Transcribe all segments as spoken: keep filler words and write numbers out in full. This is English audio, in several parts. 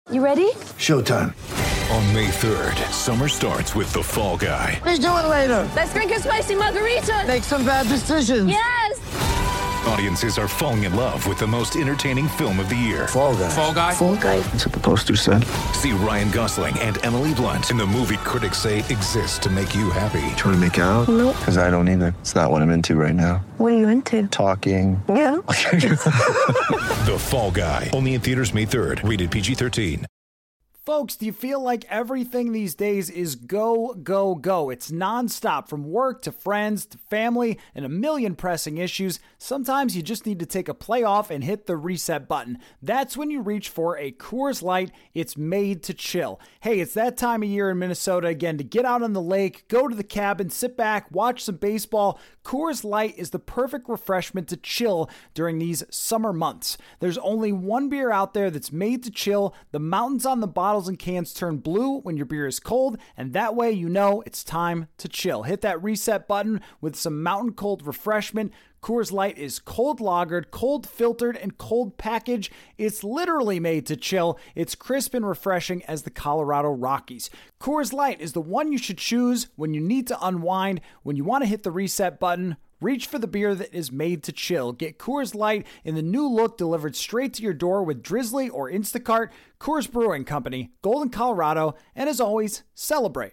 You ready? Showtime. On May third, summer starts with The Fall Guy. Let's do it later. Let's drink a spicy margarita. Make some bad decisions. Yes! Audiences are falling in love with the most entertaining film of the year. Fall Guy. Fall Guy? Fall Guy. That's what the poster said. See Ryan Gosling and Emily Blunt in the movie critics say exists to make you happy. Trying to make it out? Nope. Because I don't either. It's not what I'm into right now. What are you into? Talking. Yeah. The Fall Guy. Only in theaters May third. Rated P G thirteen. Folks, do you feel like everything these days is go, go, go? It's nonstop from work to friends to family and a million pressing issues. Sometimes you just need to take a play off and hit the reset button. That's when you reach for a Coors Light. It's made to chill. Hey, it's that time of year in Minnesota again to get out on the lake, go to the cabin, sit back, watch some baseball. Coors Light is the perfect refreshment to chill during these summer months. There's only one beer out there that's made to chill. The mountains on the bottle and cans turn blue when your beer is cold, and that way you know it's time to chill. Hit that reset button with some mountain cold refreshment. Coors Light is cold lagered, cold filtered, and cold packaged. It's literally made to chill. It's crisp and refreshing as the Colorado Rockies. Coors Light is the one you should choose when you need to unwind, when you want to hit the reset button. Reach for the beer that is made to chill. Get Coors Light in the new look delivered straight to your door with Drizzly or Instacart. Coors Brewing Company, Golden, Colorado, and as always, celebrate.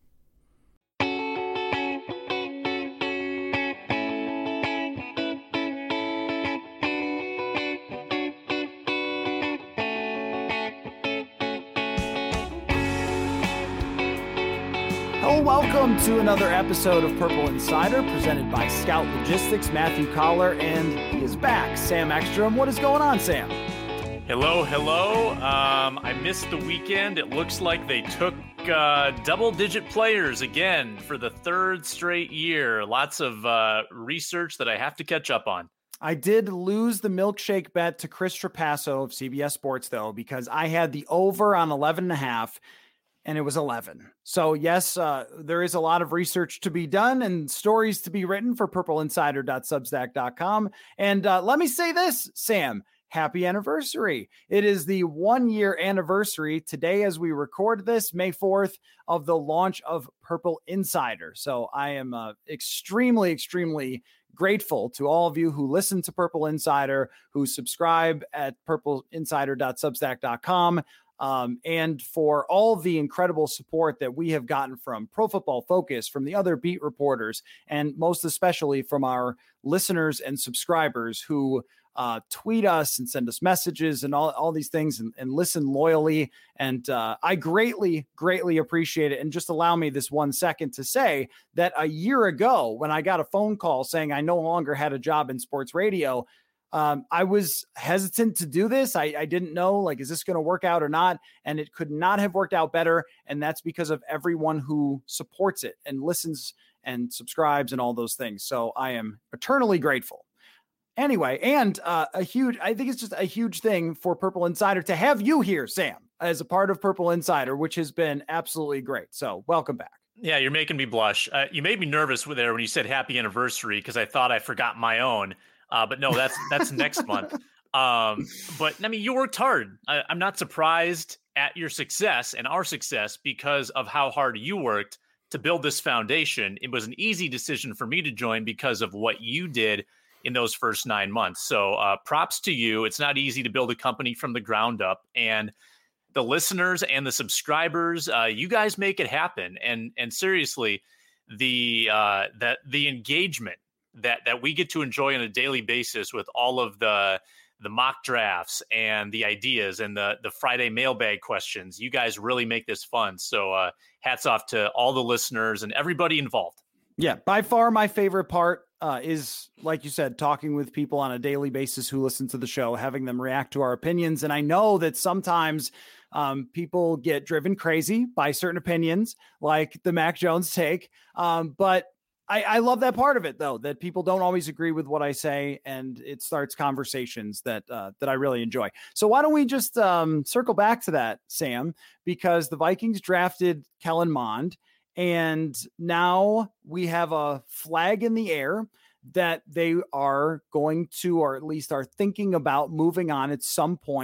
Hello, welcome to another episode of Purple Insider presented by Scout Logistics. Matthew Collar, and he is back. Sam Ekstrom. What is going on, Sam? Hello, hello. Um, I missed the weekend. It looks like they took uh, double-digit players again for the third straight year. Lots of uh, research that I have to catch up on. I did lose the milkshake bet to Chris Trapasso of C B S Sports, though, because I had the over on eleven and a half. And it was eleven. So yes, uh, there is a lot of research to be done and stories to be written for purple insider dot substack dot com. And uh, let me say this, Sam, happy anniversary. It is the one year anniversary today as we record this, May fourth, of the launch of Purple Insider. So I am uh, extremely, extremely grateful to all of you who listen to Purple Insider, who subscribe at purple insider dot substack dot com. Um, and for all the incredible support that we have gotten from Pro Football Focus, from the other beat reporters, and most especially from our listeners and subscribers who uh, tweet us and send us messages and all, all these things and, and listen loyally. And uh, I greatly, greatly appreciate it. And just allow me this one second to say that a year ago, when I got a phone call saying I no longer had a job in sports radio, Um, I was hesitant to do this. I, I didn't know, like, is this going to work out or not? And it could not have worked out better. And that's because of everyone who supports it and listens and subscribes and all those things. So I am eternally grateful. Anyway, and uh, a huge, I think it's just a huge thing for Purple Insider to have you here, Sam, as a part of Purple Insider, which has been absolutely great. So welcome back. Yeah, you're making me blush. Uh, you made me nervous with there when you said happy anniversary because I thought I forgot my own. Uh, but no, that's that's next month. Um, but I mean, you worked hard. I, I'm not surprised at your success and our success because of how hard you worked to build this foundation. It was an easy decision for me to join because of what you did in those first nine months. So uh, props to you. It's not easy to build a company from the ground up, and the listeners and the subscribers, uh, you guys make it happen. And and seriously, the uh, that the engagement that that we get to enjoy on a daily basis with all of the the mock drafts and the ideas and the the Friday mailbag questions. You guys really make this fun. So uh, hats off to all the listeners and everybody involved. Yeah, by far my favorite part uh, is, like you said, talking with people on a daily basis who listen to the show, having them react to our opinions. And I know that sometimes um, people get driven crazy by certain opinions, like the Mac Jones take. Um, but I, I love that part of it, though, that people don't always agree with what I say, and it starts conversations that uh, that I really enjoy. So why don't we just um, circle back to that, Sam, because the Vikings drafted Kellen Mond, and now we have a flag in the air that they are going to, or at least are thinking about moving on at some point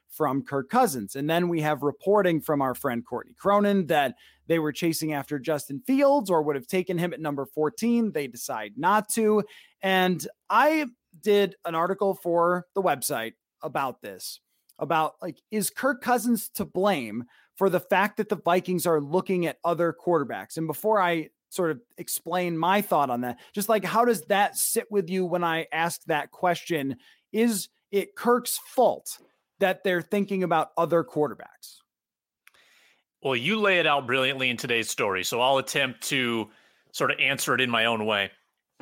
from Kirk Cousins. And then we have reporting from our friend Courtney Cronin that they were chasing after Justin Fields or would have taken him at number fourteen. They decide not to. And I did an article for the website about this, about like, is Kirk Cousins to blame for the fact that the Vikings are looking at other quarterbacks? And before I sort of explain my thought on that, just like, how does that sit with you when I ask that question? Is it Kirk's fault that they're thinking about other quarterbacks? Well, you lay it out brilliantly in today's story, so I'll attempt to sort of answer it in my own way.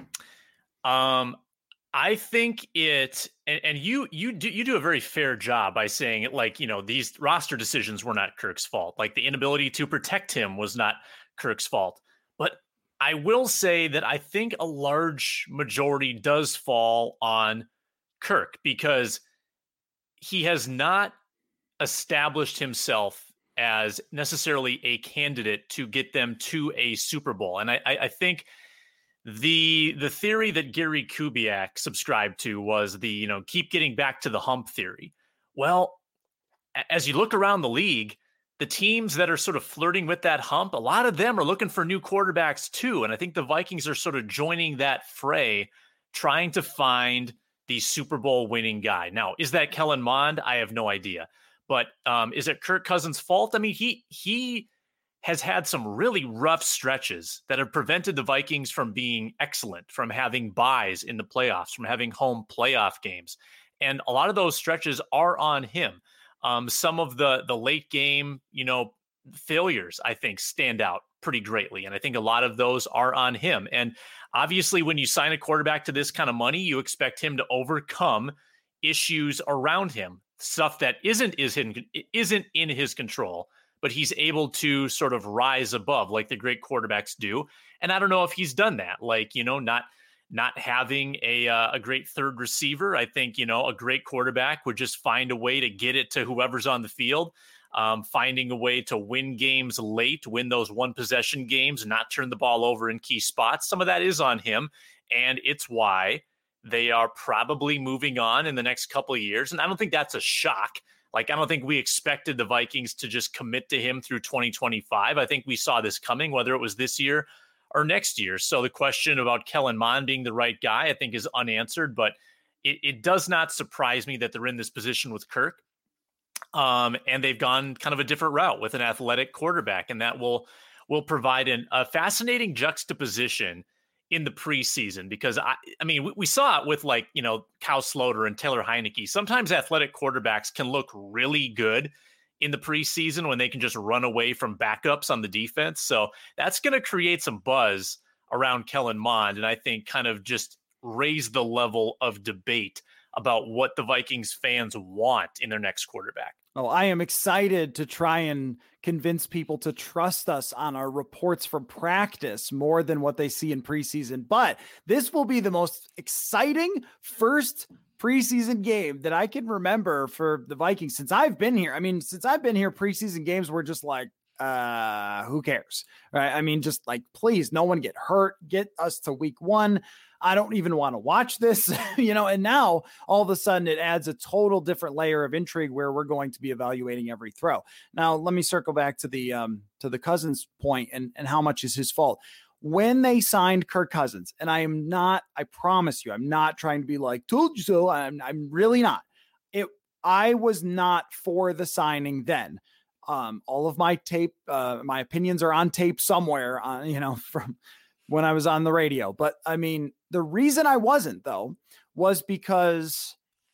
Um, I think it, and, and you you do you do a very fair job by saying it, like, you know, these roster decisions were not Kirk's fault. Like, the inability to protect him was not Kirk's fault. But I will say that I think a large majority does fall on Kirk, because he has not established himself as necessarily a candidate to get them to a Super Bowl. And I, I think the the theory that Gary Kubiak subscribed to was the, you know, keep getting back to the hump theory. Well, as you look around the league, the teams that are sort of flirting with that hump, a lot of them are looking for new quarterbacks too. And I think the Vikings are sort of joining that fray, trying to find the Super Bowl winning guy. Now, is that Kellen Mond? I have no idea. But um, is it Kirk Cousins' fault? I mean, he he has had some really rough stretches that have prevented the Vikings from being excellent, from having buys in the playoffs, from having home playoff games. And a lot of those stretches are on him. Um, some of the the late game, you know, failures, I think, stand out pretty greatly. And I think a lot of those are on him. And obviously, when you sign a quarterback to this kind of money, you expect him to overcome issues around him, stuff that isn't is hidden, isn't in his control, but he's able to sort of rise above like the great quarterbacks do. And I don't know if he's done that, like, you know, not not having a uh, a great third receiver. I think, you know, a great quarterback would just find a way to get it to whoever's on the field, um, finding a way to win games late, win those one possession games, not turn the ball over in key spots. Some of that is on him, and it's why they are probably moving on in the next couple of years. And I don't think that's a shock. Like, I don't think we expected the Vikings to just commit to him through twenty twenty-five. I think we saw this coming, whether it was this year or next year. So the question about Kellen Mond being the right guy, I think, is unanswered, but it, it does not surprise me that they're in this position with Kirk. Um, and they've gone kind of a different route with an athletic quarterback, and that will, will provide an, a fascinating juxtaposition in the preseason, because I, I mean, we, we saw it with, like, you know, Kyle Sloter and Taylor Heineke. Sometimes athletic quarterbacks can look really good in the preseason when they can just run away from backups on the defense. So that's going to create some buzz around Kellen Mond, and I think kind of just raise the level of debate about what the Vikings fans want in their next quarterback. Oh, I am excited to try and convince people to trust us on our reports from practice more than what they see in preseason. But this will be the most exciting first preseason game that I can remember for the Vikings since I've been here. I mean, since I've been here, preseason games were just like, uh, who cares? Right? I mean, just like, please, no one get hurt, get us to week one. I don't even want to watch this, you know, and now all of a sudden it adds a total different layer of intrigue where we're going to be evaluating every throw. Now, let me circle back to the, um, to the Cousins point and, and how much is his fault. When they signed Kirk Cousins, and I am not, I promise you, I'm not trying to be like, told you so. I'm, I'm really not. It, I was not for the signing then. Um, all of my tape, uh, my opinions are on tape somewhere, uh, you know, from when I was on the radio. But I mean, the reason I wasn't, though, was because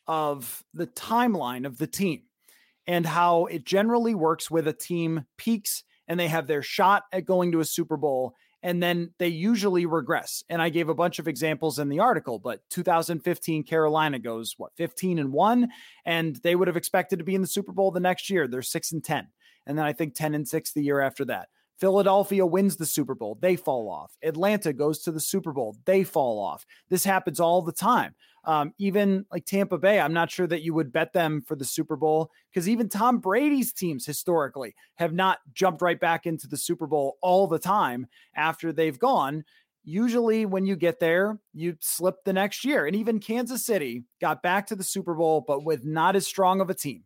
of the timeline of the team and how it generally works with a team peaks and they have their shot at going to a Super Bowl, and then they usually regress. And I gave a bunch of examples in the article, but two thousand fifteen Carolina goes, what, fifteen and one, and they would have expected to be in the Super Bowl the next year. They're six and ten. And then I think ten and six the year after that. Philadelphia wins the Super Bowl. They fall off. Atlanta goes to the Super Bowl. They fall off. This happens all the time. Um, even like Tampa Bay, I'm not sure that you would bet them for the Super Bowl, because even Tom Brady's teams historically have not jumped right back into the Super Bowl all the time after they've gone. Usually when you get there, you slip the next year. And even Kansas City got back to the Super Bowl, but with not as strong of a team.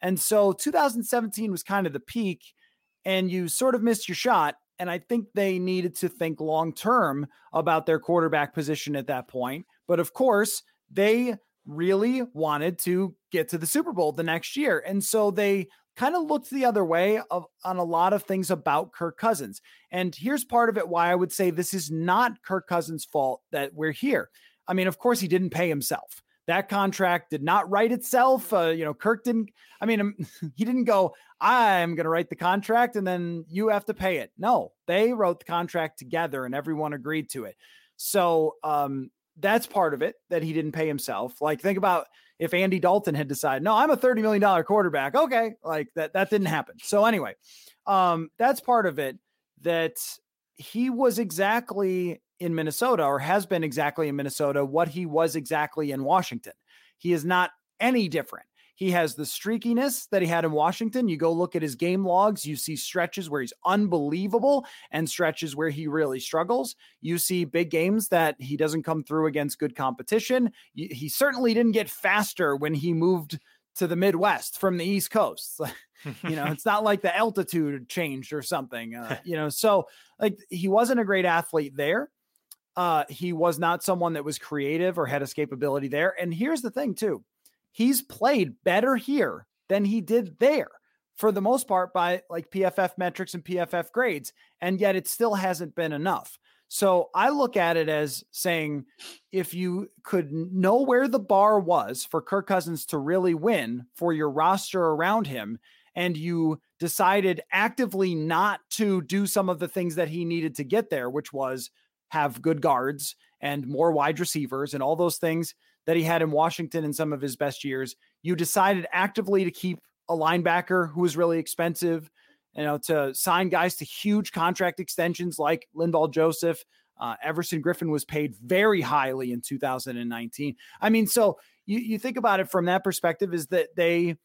And so two thousand seventeen was kind of the peak, and you sort of missed your shot. And I think they needed to think long-term about their quarterback position at that point. But of course, they really wanted to get to the Super Bowl the next year. And so they kind of looked the other way of, on a lot of things about Kirk Cousins. And here's part of it why I would say this is not Kirk Cousins' fault that we're here. I mean, of course, he didn't pay himself. That contract did not write itself. Uh, you know, Kirk didn't, I mean, he didn't go, I'm going to write the contract and then you have to pay it. No, they wrote the contract together and everyone agreed to it. So um, that's part of it, that he didn't pay himself. Like, think about if Andy Dalton had decided, no, I'm a thirty million dollars quarterback. Okay. Like that, that didn't happen. So anyway, um, that's part of it, that he was exactly in Minnesota, or has been exactly in Minnesota, what he was exactly in Washington. He is not any different. He has the streakiness that he had in Washington. You go look at his game logs, you see stretches where he's unbelievable and stretches where he really struggles. You see big games that he doesn't come through against good competition. He certainly didn't get faster when he moved to the Midwest from the East Coast. You know, it's not like the altitude changed or something, uh, you know, so like he wasn't a great athlete there. Uh, he was not someone that was creative or had escapability there. And here's the thing too. He's played better here than he did there for the most part by like P F F metrics and P F F grades. And yet it still hasn't been enough. So I look at it as saying, if you could know where the bar was for Kirk Cousins to really win for your roster around him, and you decided actively not to do some of the things that he needed to get there, which was have good guards and more wide receivers and all those things that he had in Washington in some of his best years, you decided actively to keep a linebacker who was really expensive, you know, to sign guys to huge contract extensions like Linval Joseph. Uh, Everson Griffin was paid very highly in two thousand nineteen. I mean, so you, you think about it from that perspective, is that they,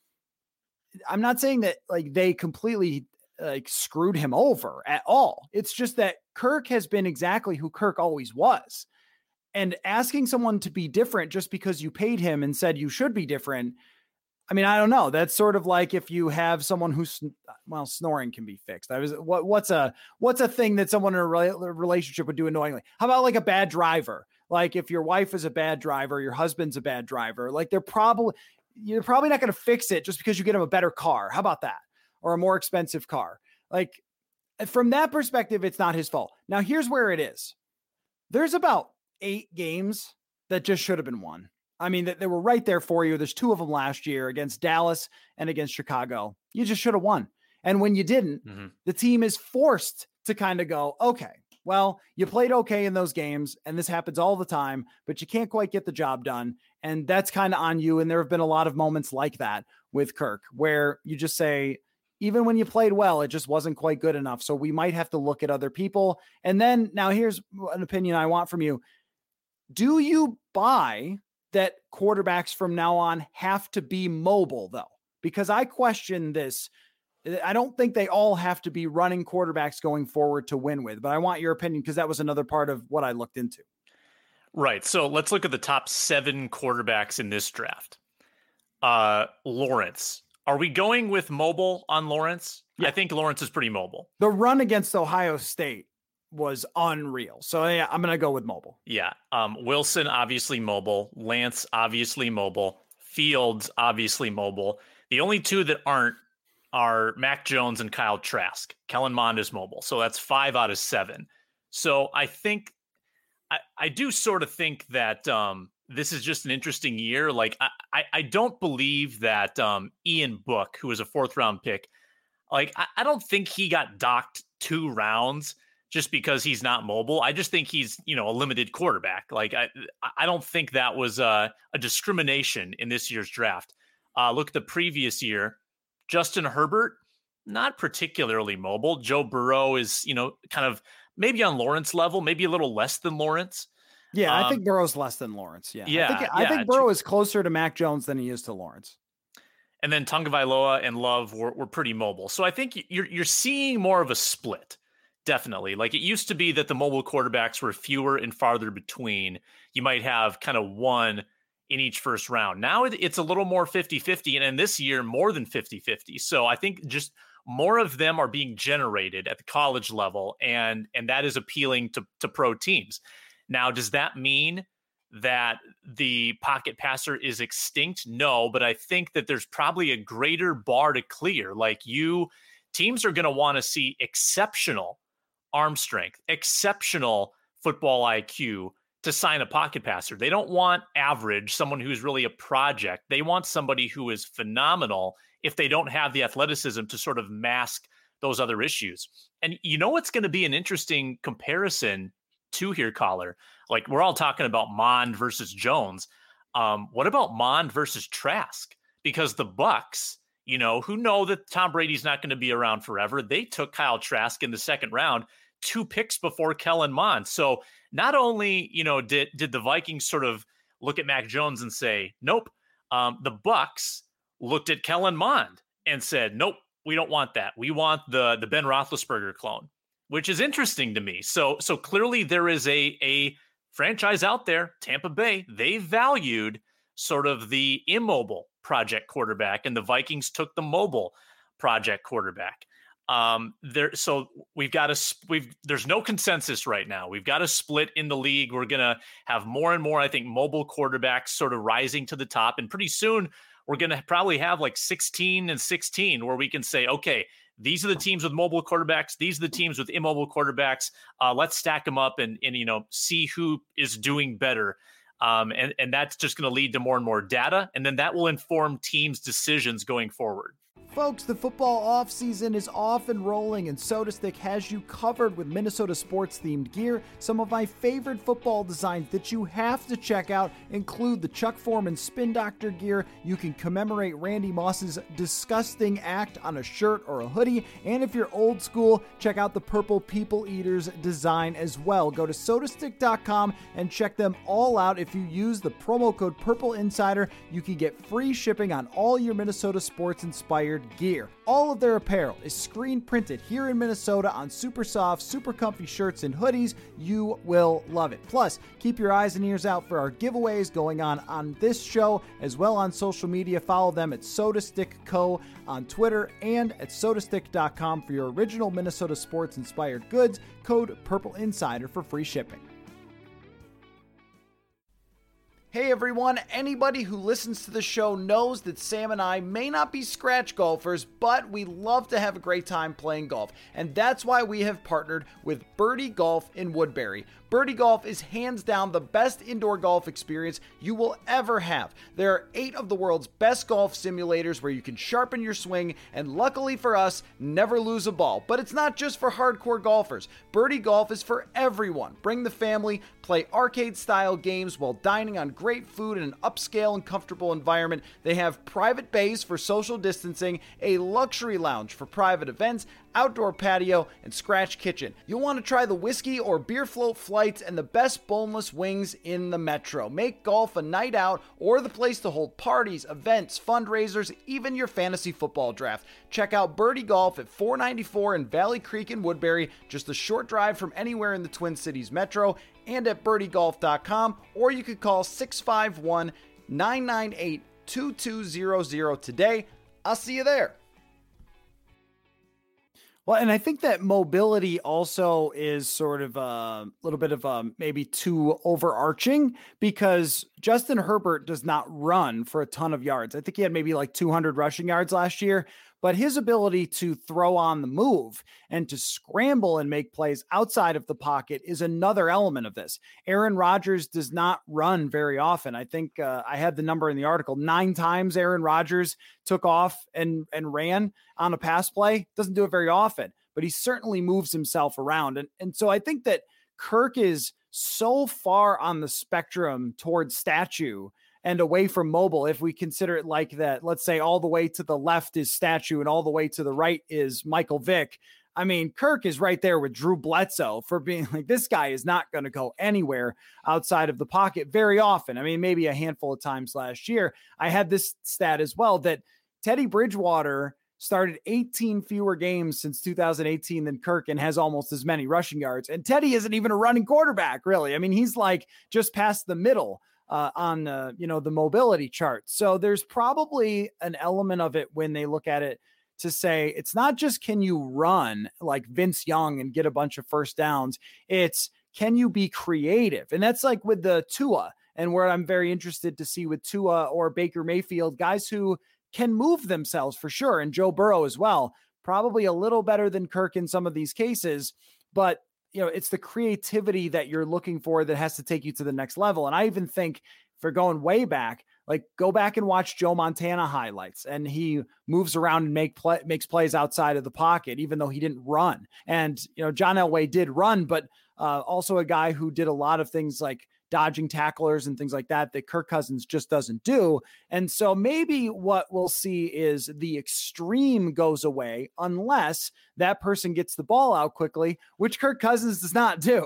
I'm not saying that like they completely like screwed him over at all. It's just that Kirk has been exactly who Kirk always was. And asking someone to be different just because you paid him and said you should be different, I mean, I don't know. That's sort of like if you have someone who's, well, snoring can be fixed. I was, what, what's a, what's a thing that someone in a re- relationship would do annoyingly? How about like a bad driver? Like if your wife is a bad driver, your husband's a bad driver, like they're probably, you're probably not going to fix it just because you get him a better car. How about that? Or a more expensive car. Like from that perspective, it's not his fault. Now here's where it is. There's about eight games that just should have been won. I mean, that they were right there for you. There's two of them last year against Dallas and against Chicago. You just should have won. And when you didn't, mm-hmm. the team is forced to kind of go, okay, well, you played okay in those games, and this happens all the time, but you can't quite get the job done. And that's kind of on you. And there have been a lot of moments like that with Kirk, where you just say, even when you played well, it just wasn't quite good enough. So we might have to look at other people. And then now here's an opinion I want from you. Do you buy that quarterbacks from now on have to be mobile though? Because I question this. I don't think they all have to be running quarterbacks going forward to win with, but I want your opinion because that was another part of what I looked into. Right. So let's look at the top seven quarterbacks in this draft. Uh, Lawrence. Are we going with mobile on Lawrence? Yeah. I think Lawrence is pretty mobile. The run against Ohio State was unreal. So yeah, I'm going to go with mobile. Yeah. Um, Wilson, obviously mobile. Lance, obviously mobile. Fields, obviously mobile. The only two that aren't are Mac Jones and Kyle Trask. Kellen Mond is mobile. So that's five out of seven. So I think, I, I do sort of think that um, this is just an interesting year. Like, I, I, I don't believe that um, Ian Book, who was a fourth round pick, like, I, I don't think he got docked two rounds just because he's not mobile. I just think he's, you know, a limited quarterback. Like, I, I don't think that was a, a discrimination in this year's draft. Uh, look at the previous year. Justin Herbert, not particularly mobile. Joe Burrow is, you know, kind of maybe on Lawrence level, maybe a little less than Lawrence. Yeah, um, I think Burrow's less than Lawrence. Yeah, yeah, I think, yeah, I think Burrow is closer to Mac Jones than he is to Lawrence. And then Tagovailoa and Love were, were pretty mobile. So I think you're you're seeing more of a split, definitely. Like it used to be that the mobile quarterbacks were fewer and farther between. You might have kind of one in each first round. Now it's a little more fifty-fifty, and in this year, more than fifty-fifty. So I think just more of them are being generated at the college level, and and that is appealing to, to pro teams. Now, does that mean that the pocket passer is extinct? No, but I think that there's probably a greater bar to clear. Like you, teams are going to want to see exceptional arm strength, exceptional football I Q to sign a pocket passer. They don't want average, someone who's really a project. They want somebody who is phenomenal if they don't have the athleticism to sort of mask those other issues. And you know what's going to be an interesting comparison to here, caller? Like we're all talking about Mond versus Jones. Um, what about Mond versus Trask? Because the Bucs, you know, who know that Tom Brady's not going to be around forever, they took Kyle Trask in the second round, two picks before Kellen Mond. So not only, you know, did did the Vikings sort of look at Mac Jones and say, nope, um, the Bucs looked at Kellen Mond and said, nope, we don't want that. We want the the Ben Roethlisberger clone, which is interesting to me. So so clearly there is a a franchise out there, Tampa Bay, they valued sort of the immobile project quarterback, and the Vikings took the mobile project quarterback. Um, there, so we've got a we've there's no consensus right now. We've got a split in the league. We're gonna have more and more, I think, mobile quarterbacks sort of rising to the top, and pretty soon we're gonna probably have like sixteen and sixteen, where we can say, okay, these are the teams with mobile quarterbacks. These are the teams with immobile quarterbacks. Uh, let's stack them up and, and, you know, see who is doing better. Um, and, and that's just going to lead to more and more data. And then that will inform teams' decisions going forward. Folks, the football offseason is off and rolling, and SotaStick has you covered with Minnesota sports-themed gear. Some of my favorite football designs that you have to check out include the Chuck Foreman Spin Doctor gear. You can commemorate Randy Moss's disgusting act on a shirt or a hoodie. And if you're old school, check out the Purple People Eaters design as well. Go to sotastick dot com and check them all out. If you use the promo code Purple Insider, you can get free shipping on all your Minnesota sports-inspired gear. All of their apparel is screen printed here in Minnesota on super soft, super comfy shirts and hoodies. You will love it. Plus, keep your eyes and ears out for our giveaways going on on this show as well on social media. Follow them at SotaStick Co. on Twitter and at sotastick dot com for your original Minnesota sports inspired goods. Code Purple Insider for free shipping. Hey everyone, anybody who listens to the show knows that Sam and I may not be scratch golfers, but we love to have a great time playing golf. And that's why we have partnered with Birdie Golf in Woodbury. Birdie Golf is hands down the best indoor golf experience you will ever have. There are eight of the world's best golf simulators where you can sharpen your swing and, luckily for us, never lose a ball. But it's not just for hardcore golfers. Birdie Golf is for everyone. Bring the family, play arcade-style games while dining on great food in an upscale and comfortable environment. They have private bays for social distancing, a luxury lounge for private events, outdoor patio, and scratch kitchen. You'll want to try the whiskey or beer float flights and the best boneless wings in the metro. Make golf a night out or the place to hold parties, events, fundraisers, even your fantasy football draft. Check out Birdie Golf at four ninety-four in Valley Creek in Woodbury, just a short drive from anywhere in the Twin Cities metro, and at birdie golf dot com, or you could call six five one, nine nine eight, two two zero zero today. I'll see you there. Well, and I think that mobility also is sort of a little bit of a maybe too overarching, because Justin Herbert does not run for a ton of yards. I think he had maybe like two hundred rushing yards last year, but his ability to throw on the move and to scramble and make plays outside of the pocket is another element of this. Aaron Rodgers does not run very often. I think uh, I had the number in the article. Nine times Aaron Rodgers took off and, and ran on a pass play. Doesn't do it very often, but he certainly moves himself around. And, and so I think that Kirk is so far on the spectrum towards statue and away from mobile, if we consider it like that. Let's say all the way to the left is statue and all the way to the right is Michael Vick. I mean, Kirk is right there with Drew Bledsoe for being like, this guy is not going to go anywhere outside of the pocket very often. I mean, maybe a handful of times last year. I had this stat as well that Teddy Bridgewater started eighteen fewer games since two thousand eighteen than Kirk and has almost as many rushing yards. And Teddy isn't even a running quarterback, really. I mean, he's like just past the middle uh, on uh, you know, the mobility chart. So there's probably an element of it when they look at it to say it's not just can you run like Vince Young and get a bunch of first downs. It's can you be creative? And that's like with the Tua, and where I'm very interested to see with Tua or Baker Mayfield, guys who can move themselves for sure. And Joe Burrow as well, probably a little better than Kirk in some of these cases, but you know, it's the creativity that you're looking for that has to take you to the next level. And I even think for going way back, like go back and watch Joe Montana highlights, and he moves around and make play, makes plays outside of the pocket, even though he didn't run. And, you know, John Elway did run, but uh, also a guy who did a lot of things like dodging tacklers and things like that, that Kirk Cousins just doesn't do. And so maybe what we'll see is the extreme goes away unless that person gets the ball out quickly, which Kirk Cousins does not do.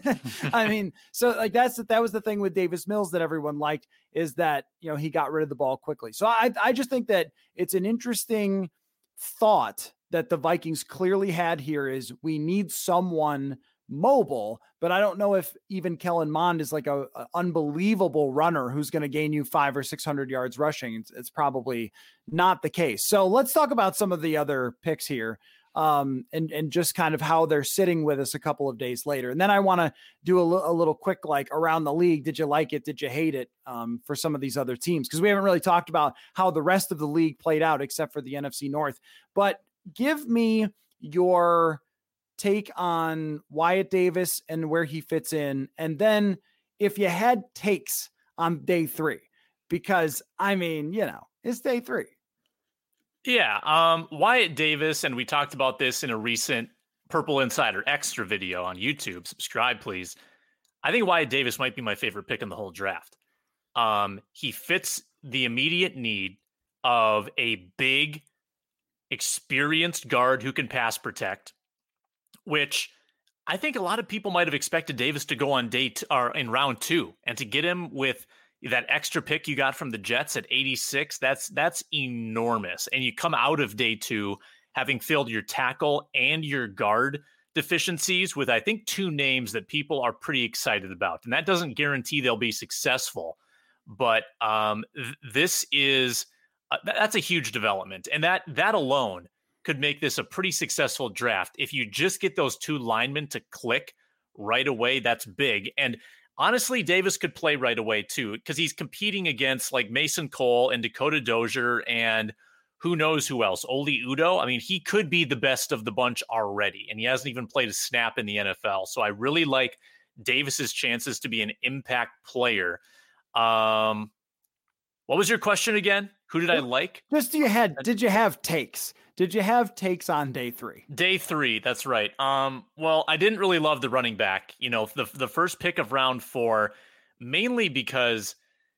I mean, so like that's, that was the thing with Davis Mills that everyone liked, is that, you know, he got rid of the ball quickly. So I, I just think that it's an interesting thought that the Vikings clearly had here is we need someone mobile, but I don't know if even Kellen Mond is like a, a unbelievable runner who's going to gain you five or six hundred yards rushing. It's, it's probably not the case. So let's talk about some of the other picks here, um, and and just kind of how they're sitting with us a couple of days later. And then I want to do a, l- a little quick like around the league. Did you like it? Did you hate it? Um, for some of these other teams, because we haven't really talked about how the rest of the league played out except for the N F C North. But give me your take on Wyatt Davis and where he fits in. And then if you had takes on day three, because I mean, you know, it's day three. Yeah. Um, Wyatt Davis, and we talked about this in a recent Purple Insider Extra video on YouTube. Subscribe, please. I think Wyatt Davis might be my favorite pick in the whole draft. Um, he fits the immediate need of a big, experienced guard who can pass protect, which I think a lot of people might have expected Davis to go on day t- or in round two, and to get him with that extra pick you got from the Jets at eighty-six, that's that's enormous. And you come out of day two having filled your tackle and your guard deficiencies with, I think, two names that people are pretty excited about. And that doesn't guarantee they'll be successful, but um, th- this is uh, that's a huge development, and that that alone could make this a pretty successful draft. If you just get those two linemen to click right away, that's big. And honestly, Davis could play right away too, because he's competing against like Mason Cole and Dakota Dozier and who knows who else, Oli Udoh. I mean, he could be the best of the bunch already, and he hasn't even played a snap in the N F L. So I really like Davis's chances to be an impact player. Um, what was your question again? Who did I like? Just you had, did you have takes? Did you have takes on day three? Day three, that's right. Um, well, I didn't really love the running back, you know, the the first pick of round four, mainly because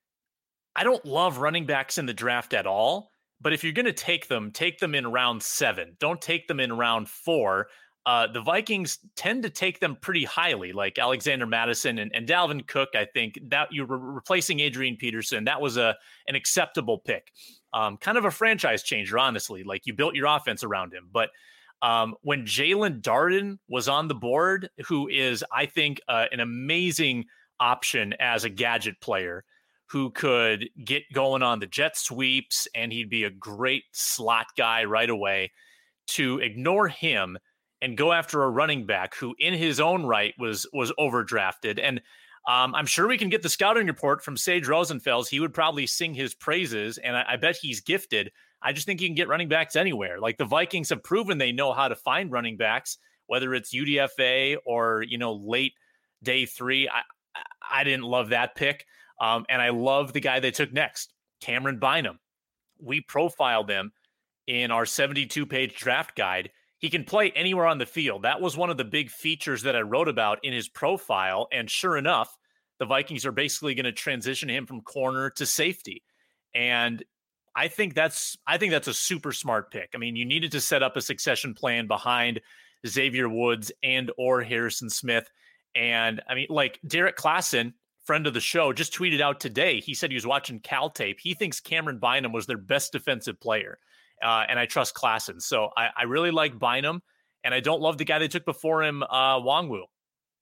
I don't love running backs in the draft at all. But if you're going to take them, take them in round seven. Don't take them in round four. Uh, the Vikings tend to take them pretty highly, like Alexander Mattison and, and Dalvin Cook. I think that you were replacing Adrian Peterson. That was a an acceptable pick. Um, kind of a franchise changer, honestly. Like you built your offense around him. But um, when Jalen Darden was on the board, who is, I think, uh, an amazing option as a gadget player who could get going on the jet sweeps, and he'd be a great slot guy right away, to ignore him and go after a running back who in his own right was was overdrafted. And Um, I'm sure we can get the scouting report from Sage Rosenfels. He would probably sing his praises, and I, I bet he's gifted. I just think you can get running backs anywhere. Like the Vikings have proven they know how to find running backs, whether it's U D F A or, you know, late day three. I, I didn't love that pick. Um, and I love the guy they took next, Cameron Bynum. We profiled him in our seventy-two page draft guide. He can play anywhere on the field. That was one of the big features that I wrote about in his profile. And sure enough, the Vikings are basically going to transition him from corner to safety. And I think that's, I think that's a super smart pick. I mean, you needed to set up a succession plan behind Xavier Woods and or Harrison Smith. And I mean, like Derek Klassen, friend of the show, just tweeted out today. He said he was watching Cal tape. He thinks Cameron Bynum was their best defensive player. Uh, and I trust Klassen. So I, I really like Bynum, and I don't love the guy they took before him, uh, Wongwu.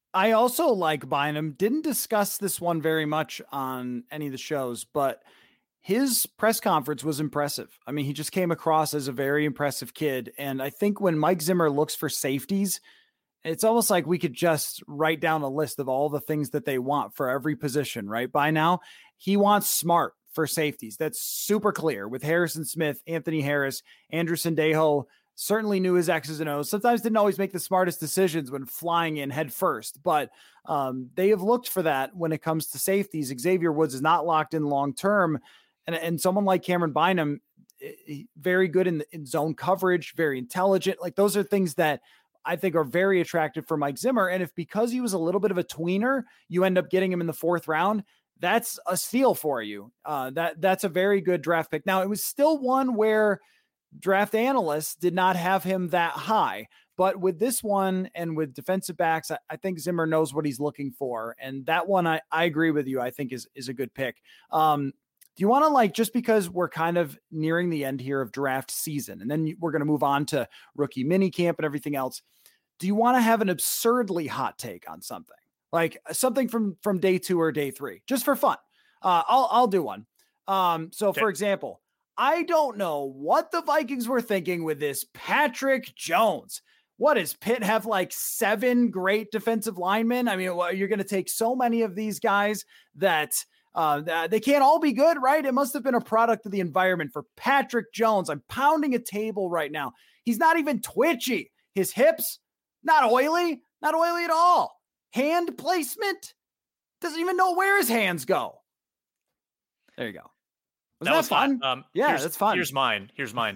I also like Bynum. Didn't discuss this one very much on any of the shows, but his press conference was impressive. I mean, he just came across as a very impressive kid. And I think when Mike Zimmer looks for safeties, it's almost like we could just write down a list of all the things that they want for every position, right? By now, he wants smart for safeties. That's super clear with Harrison Smith, Anthony Harris, Andrew Sendejo. Certainly knew his X's and O's. Sometimes didn't always make the smartest decisions when flying in head first, but um, they have looked for that when it comes to safeties. Xavier Woods is not locked in long-term. And, and someone like Cameron Bynum, very good in, the, in zone coverage, very intelligent. Like those are things that I think are very attractive for Mike Zimmer. And if because he was a little bit of a tweener, you end up getting him in the fourth round, that's a steal for you. Uh, that That's a very good draft pick. Now, it was still one where draft analysts did not have him that high. But with this one and with defensive backs, I, I think Zimmer knows what he's looking for. And that one, I, I agree with you, I think is, is a good pick. Um, do you want to like, just because we're kind of nearing the end here of draft season, and then we're going to move on to rookie mini camp and everything else. Do you want to have an absurdly hot take on something? Like something from, from day two or day three, just for fun? Uh, I'll, I'll do one. Um, so okay. For example, I don't know what the Vikings were thinking with this Patrick Jones. What does Pitt have, like seven great defensive linemen? I mean, well, you're going to take so many of these guys that uh, they can't all be good, right? It must have been a product of the environment for Patrick Jones. I'm pounding a table right now. He's not even twitchy. His hips, not oily, not oily at all. Hand placement, doesn't even know where his hands go. There you go. Was that, that was fun? fun. Um, yeah, that's fun. Here's mine. Here's mine.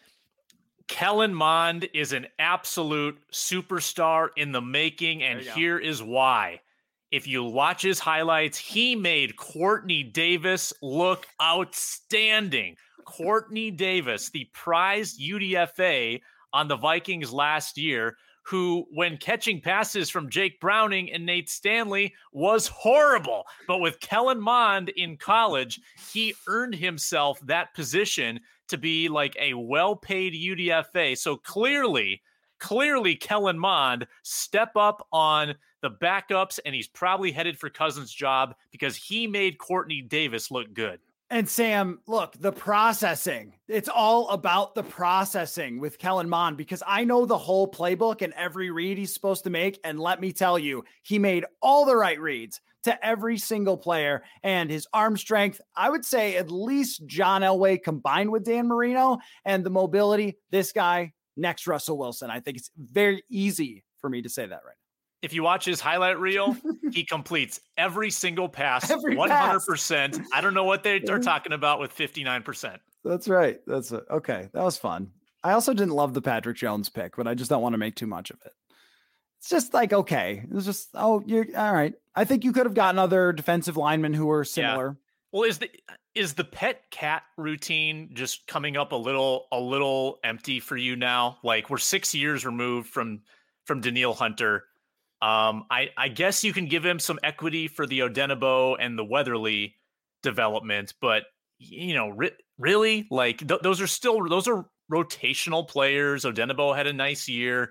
Kellen Mond is an absolute superstar in the making, and here is why. If you watch his highlights, he made Courtney Davis look outstanding. Courtney Davis, the prized U D F A on the Vikings last year, who, when catching passes from Jake Browning and Nate Stanley, was horrible. But with Kellen Mond in college, he earned himself that position to be like a well-paid U D F A. So clearly, clearly Kellen Mond step up on the backups, and he's probably headed for Cousins' job because he made Courtney Davis look good. And Sam, look, the processing, it's all about the processing with Kellen Mond, because I know the whole playbook and every read he's supposed to make. And let me tell you, he made all the right reads to every single player, and his arm strength, I would say at least John Elway combined with Dan Marino, and the mobility, this guy, next Russell Wilson. I think it's very easy for me to say that right now. If you watch his highlight reel, he completes every single pass, every one hundred percent. Pass. I don't know what they are talking about with fifty-nine percent. That's right. That's a, okay. That was fun. I also didn't love the Patrick Jones pick, but I just don't want to make too much of it. It's just like, okay. It was just, oh, you're all right. I think you could have gotten other defensive linemen who were similar. Yeah. Well, is the is the pet cat routine just coming up a little a little empty for you now? Like, we're six years removed from from Danielle Hunter. Um, I, I guess you can give him some equity for the Odenigbo and the Weatherly development, but you know, re- really, like th- those are still those are rotational players. Odenigbo had a nice year,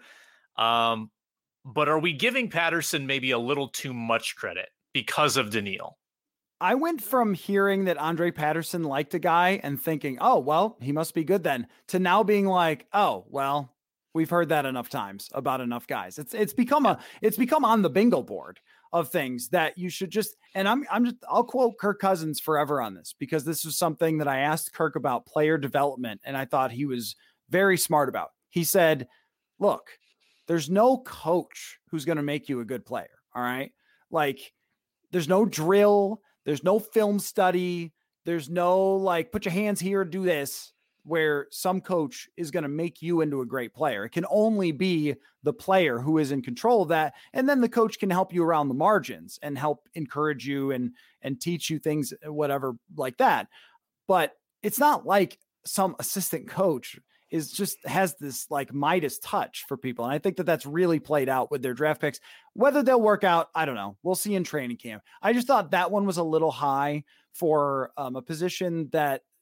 um, but are we giving Patterson maybe a little too much credit because of Danielle? I went from hearing that Andre Patterson liked a guy and thinking, oh, well, he must be good then, to now being like, oh, well, we've heard that enough times about enough guys. It's it's become a it's become on the bingo board of things that you should just, and I'm I'm just I'll quote Kirk Cousins forever on this, because this is something that I asked Kirk about player development, and I thought he was very smart about. He said, look, there's no coach who's going to make you a good player. All right. Like, there's no drill, there's no film study, there's no like put your hands here, do this, where some coach is going to make you into a great player. It can only be the player who is in control of that. And then the coach can help you around the margins and help encourage you and, and teach you things, whatever like that. But it's not like some assistant coach is just has this like Midas touch for people. And I think that that's really played out with their draft picks. Whether they'll work out, I don't know. We'll see in training camp. I just thought that one was a little high for um, a position that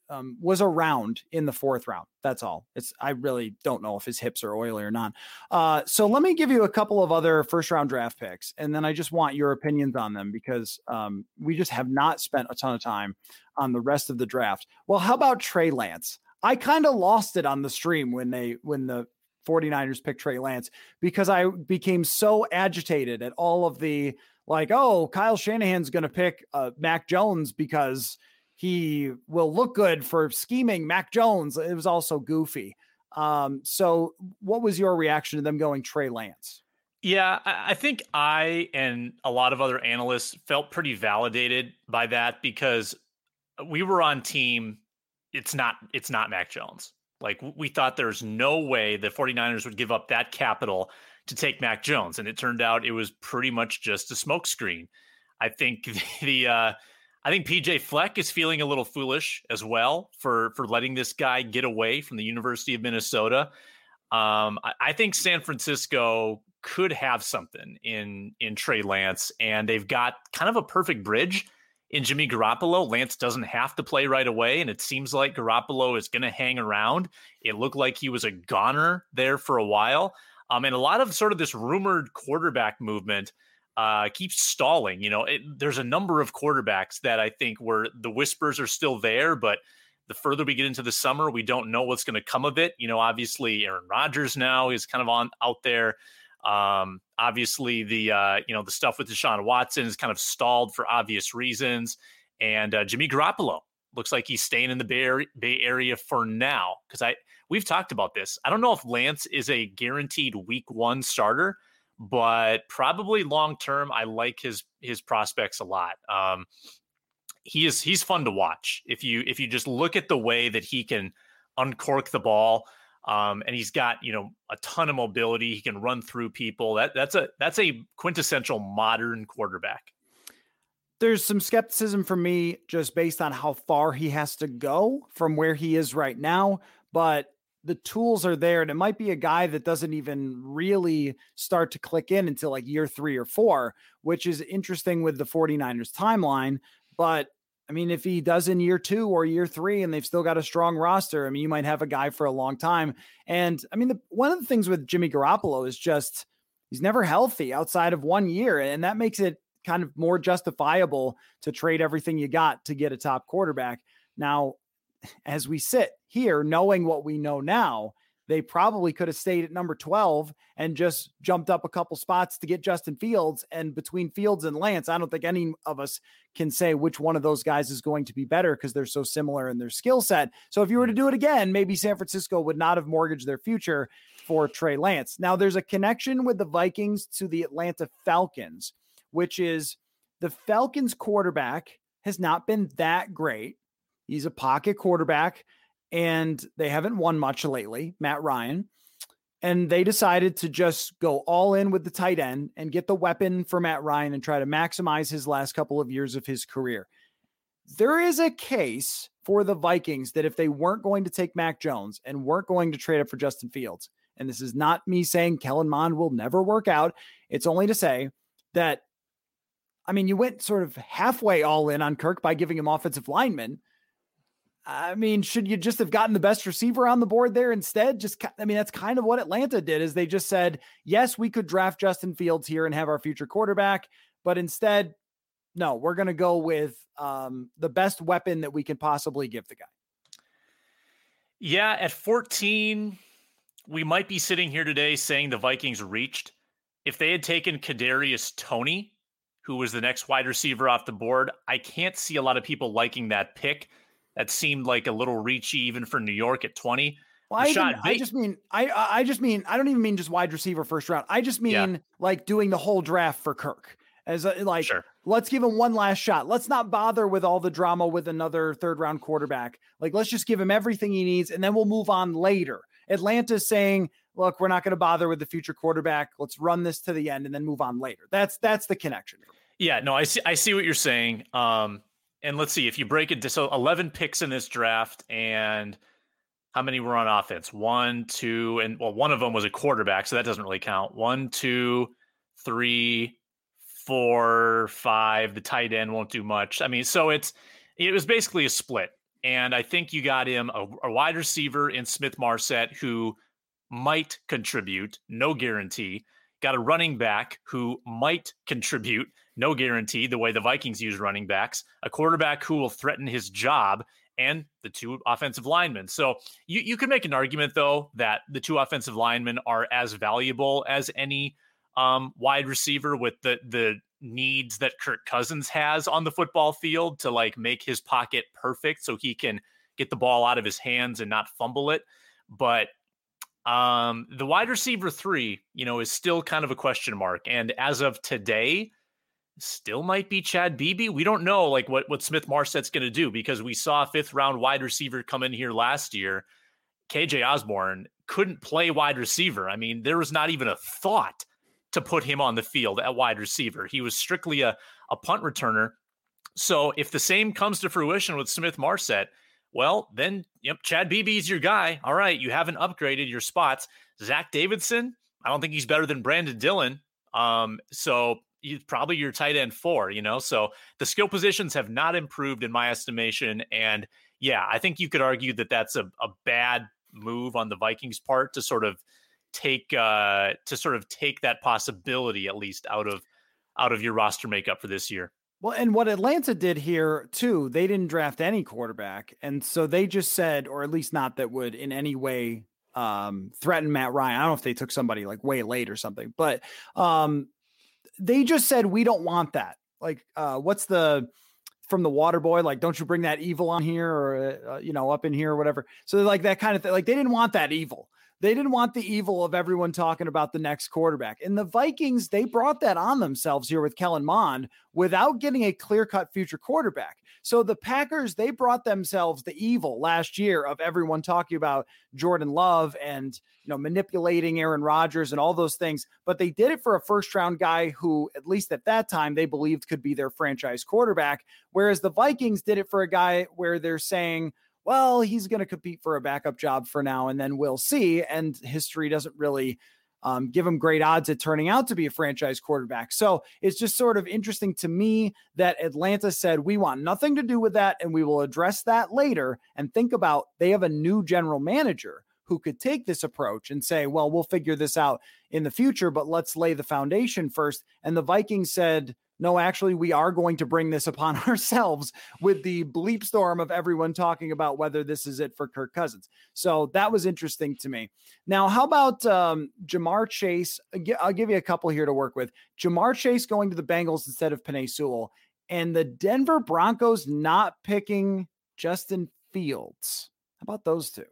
um, was around in the fourth round. That's all. It's I really don't know if his hips are oily or not. Uh, so let me give you a couple of other first round draft picks, and then I just want your opinions on them because um, we just have not spent a ton of time on the rest of the draft. Well, how about Trey Lance? I kind of lost it on the stream when they when the 49ers picked Trey Lance because I became so agitated at all of the like, oh, Kyle Shanahan's going to pick uh, Mac Jones because he will look good for scheming Mac Jones. It was also goofy. Um, so what was your reaction to them going Trey Lance? Yeah, I think I and a lot of other analysts felt pretty validated by that because we were on team. It's not, it's not Mac Jones. Like we thought there's no way the 49ers would give up that capital to take Mac Jones. And it turned out it was pretty much just a smokescreen. I think the, uh, I think P J Fleck is feeling a little foolish as well for, for letting this guy get away from the University of Minnesota. Um, I, I think San Francisco could have something in, in Trey Lance, and they've got kind of a perfect bridge in Jimmy Garoppolo. Lance doesn't have to play right away, and it seems like Garoppolo is going to hang around. It looked like he was a goner there for a while. Um, and a lot of sort of this rumored quarterback movement uh, keeps stalling. You know, it, there's a number of quarterbacks that I think where the whispers are still there, but the further we get into the summer, we don't know what's going to come of it. You know, obviously Aaron Rodgers now is kind of on out there. Um, obviously the, uh, you know, the stuff with Deshaun Watson is kind of stalled for obvious reasons. And uh, Jimmy Garoppolo looks like he's staying in the Bay Area, Bay Area for now. Cause I, we've talked about this. I don't know if Lance is a guaranteed week one starter, but probably long-term, I like his, his prospects a lot. Um, he is, he's fun to watch. If you, if you just look at the way that he can uncork the ball, Um, and he's got, you know, a ton of mobility. He can run through people. That that's a that's a quintessential modern quarterback. There's some skepticism for me just based on how far he has to go from where he is right now, but the tools are there, and it might be a guy that doesn't even really start to click in until like year three or four, which is interesting with the 49ers timeline. But I mean, if he does in year two or year three and they've still got a strong roster, I mean, you might have a guy for a long time. And I mean, the, one of the things with Jimmy Garoppolo is just, he's never healthy outside of one year. And that makes it kind of more justifiable to trade everything you got to get a top quarterback. Now, as we sit here, knowing what we know now, they probably could have stayed at number twelve and just jumped up a couple spots to get Justin Fields. And between Fields and Lance, I don't think any of us can say which one of those guys is going to be better because they're so similar in their skill set. So if you were to do it again, maybe San Francisco would not have mortgaged their future for Trey Lance. Now there's a connection with the Vikings to the Atlanta Falcons, which is the Falcons quarterback has not been that great. He's a pocket quarterback, and they haven't won much lately, Matt Ryan. And they decided to just go all in with the tight end and get the weapon for Matt Ryan and try to maximize his last couple of years of his career. There is a case for the Vikings that if they weren't going to take Mac Jones and weren't going to trade up for Justin Fields, and this is not me saying Kellen Mond will never work out, it's only to say that, I mean, you went sort of halfway all in on Kirk by giving him offensive linemen. I mean, should you just have gotten the best receiver on the board there instead? Just, I mean, that's kind of what Atlanta did, is they just said, yes, we could draft Justin Fields here and have our future quarterback, but instead, no, we're going to go with um, the best weapon that we can possibly give the guy. Yeah, at fourteen, we might be sitting here today saying the Vikings reached. If they had taken Kadarius Toney, who was the next wide receiver off the board, I can't see a lot of people liking that pick. That seemed like a little reachy even for New York at twenty. Well, I, even, I just mean, I I just mean, I don't even mean just wide receiver first round. I just mean yeah. like doing the whole draft for Kirk as a, like, sure. Let's give him one last shot. Let's not bother with all the drama with another third round quarterback. Like, let's just give him everything he needs and then we'll move on later. Atlanta's saying, look, we're not going to bother with the future quarterback. Let's run this to the end and then move on later. That's, that's the connection. Yeah, no, I see, I see what you're saying. Um, And let's see, if you break it to, so eleven picks in this draft, and how many were on offense? One, two, and well, one of them was a quarterback, so that doesn't really count. One, two, three, four, five. The tight end won't do much. I mean, so it's, it was basically a split. And I think you got him a, a wide receiver in Smith Marset who might contribute, no guarantee. Got a running back who might contribute, no guarantee, the way the Vikings use running backs. A quarterback who will threaten his job, and the two offensive linemen. So you, you can make an argument, though, that the two offensive linemen are as valuable as any um, wide receiver with the the needs that Kirk Cousins has on the football field to like make his pocket perfect so he can get the ball out of his hands and not fumble it. But um, the wide receiver three, you know, is still kind of a question mark. And as of today, still might be Chad Beebe. We don't know like what, what Smith Marset's going to do because we saw a fifth round wide receiver come in here last year. K J Osborne couldn't play wide receiver. I mean, there was not even a thought to put him on the field at wide receiver. He was strictly a, a punt returner. So if the same comes to fruition with Smith Marset, well, then, yep, Chad Beebe's your guy. All right, you haven't upgraded your spots. Zach Davidson, I don't think he's better than Brandon Dillon. Um, so he's probably your tight end four, you know? So the skill positions have not improved in my estimation. And yeah, I think you could argue that that's a, a bad move on the Vikings' part to sort of take uh to sort of take that possibility at least out of out of your roster makeup for this year. Well, and what Atlanta did here too, they didn't draft any quarterback. And so they just said, or at least not that would in any way um, threaten Matt Ryan. I don't know if they took somebody like way late or something, but um, they just said, we don't want that. Like, uh, what's the, from the water boy, like, don't you bring that evil on here or, uh, you know, up in here or whatever. So like that kind of thing, like they didn't want that evil. They didn't want the evil of everyone talking about the next quarterback. And the Vikings, they brought that on themselves here with Kellen Mond without getting a clear-cut future quarterback. So the Packers, they brought themselves the evil last year of everyone talking about Jordan Love and, you know, manipulating Aaron Rodgers and all those things. But they did it for a first-round guy who, at least at that time, they believed could be their franchise quarterback. Whereas the Vikings did it for a guy where they're saying, well, he's going to compete for a backup job for now, and then we'll see. And history doesn't really um, give him great odds at turning out to be a franchise quarterback. So it's just sort of interesting to me that Atlanta said, we want nothing to do with that, and we will address that later. And think about, they have a new general manager who could take this approach and say, well, we'll figure this out in the future, but let's lay the foundation first. And the Vikings said, no, actually, we are going to bring this upon ourselves with the bleep storm of everyone talking about whether this is it for Kirk Cousins. So that was interesting to me. Now, how about um, Jamar Chase? I'll give you a couple here to work with. Jamar Chase going to the Bengals instead of Penei Sewell, and the Denver Broncos not picking Justin Fields. How about those two?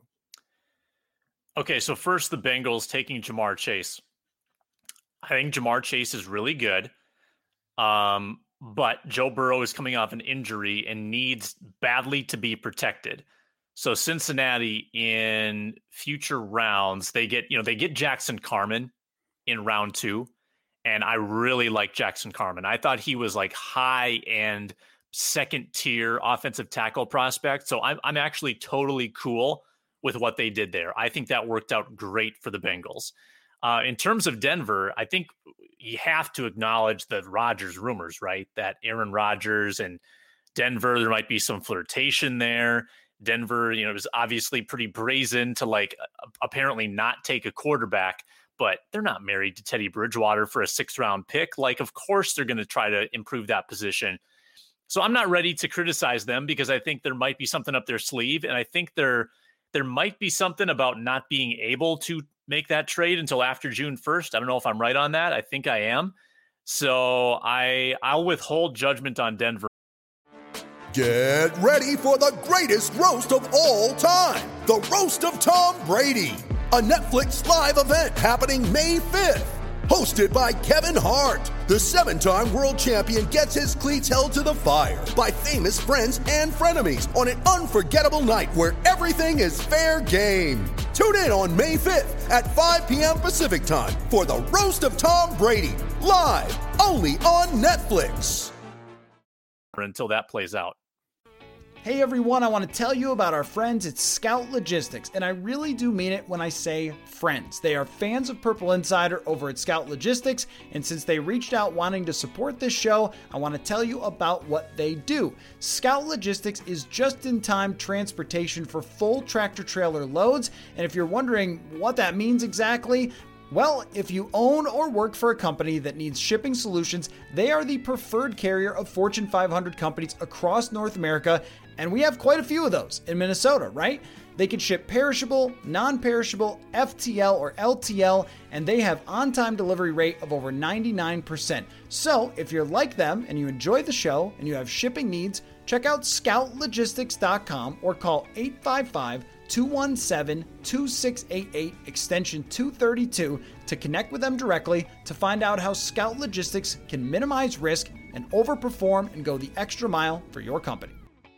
Okay, so first, the Bengals taking Jamar Chase. I think Jamar Chase is really good. Um, but Joe Burrow is coming off an injury and needs badly to be protected. So Cincinnati in future rounds, they get, you know, they get Jackson Carman in round two. And I really like Jackson Carman. I thought he was like high end second tier offensive tackle prospect. So I'm, I'm actually totally cool with what they did there. I think that worked out great for the Bengals. Uh, in terms of Denver, I think you have to acknowledge the Rodgers rumors, right? That Aaron Rodgers and Denver, there might be some flirtation there. Denver, you know, was obviously pretty brazen to like apparently not take a quarterback, but they're not married to Teddy Bridgewater for a sixth round pick. Like, of course, they're going to try to improve that position. So I'm not ready to criticize them because I think there might be something up their sleeve. And I think there, there might be something about not being able to make that trade until after June first. I don't know if I'm right on that. I think I am. So I, I'll withhold judgment on Denver. Get ready for the greatest roast of all time. The Roast of Tom Brady. A Netflix live event happening May fifth. Hosted by Kevin Hart. The seven-time world champion gets his cleats held to the fire by famous friends and frenemies on an unforgettable night where everything is fair game. Tune in on May fifth at five p.m. Pacific time for the Roast of Tom Brady. Live only on Netflix. Until that plays out. Hey everyone, I want to tell you about our friends at Scout Logistics, and I really do mean it when I say friends. They are fans of Purple Insider over at Scout Logistics, and since they reached out wanting to support this show, I want to tell you about what they do. Scout Logistics is just-in-time transportation for full tractor-trailer loads, and if you're wondering what that means exactly, well, if you own or work for a company that needs shipping solutions, they are the preferred carrier of Fortune five hundred companies across North America, and we have quite a few of those in Minnesota, right? They can ship perishable, non-perishable, F T L or L T L, and they have on-time delivery rate of over ninety-nine percent. So if you're like them and you enjoy the show and you have shipping needs, check out scout logistics dot com or call eight five five, two one seven, two six eight eight extension two thirty-two to connect with them directly to find out how Scout Logistics can minimize risk and overperform and go the extra mile for your company.